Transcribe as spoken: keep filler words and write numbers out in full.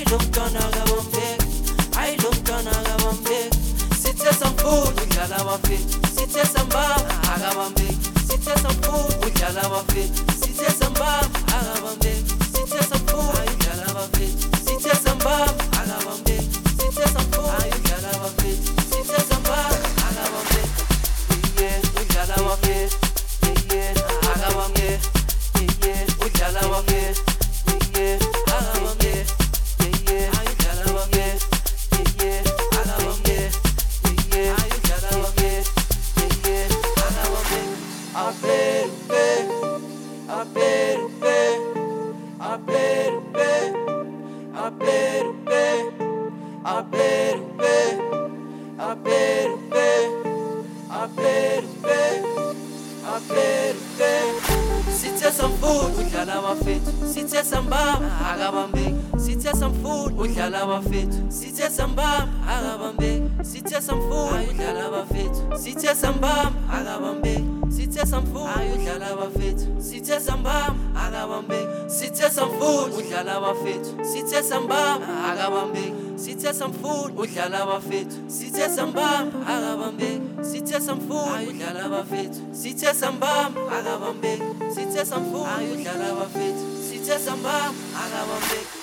lo mntwana kabambeka, hayi lo mntwana kabambeka. Sithe samfuna udlala abafethu, sithe sambamba akabambeki. Sithe samfuna udlala abafethu, sithe sambamba akabambeki. Sithe samfuna udlala abafethu, sithe sambamba akabambeki. Sithe samfuna udlala abafethu, sithe sambamba akabambeki. Yeah, udlala abafethu, yeah, akabambeki. Yeah, udlala abafethu, yeah, akabambeki. Yeah, udlala abafethu, yeah, akabambeki. Yeah, udlala abafethu, yeah, akabambeki. Aperupe, aperupe, aperupe, aperupe, aperupe, aperupe, aperupe, aperupe. Sithe samfuna udlala abafethu, sithe sambamba akabambeki. Sithe samfuna udlala abafethu, sithe sambamba akabambeki. Sithe samfuna udlala abafethu, sithe sambamba akabambeki. Sithe samfuna udlala abafethu, sithe sambamba akabambeki. Sithe samfuna udlala abafethu, sithe sambamba akabambeki. Sithe samfuna udlala abafethu, sithe sambamba akabambeki. Sithe samfuna udlala abafethu, sithe sambamba akabambeki. Sithe samfuna udlala abafethu, sithe sambamba akabambeki.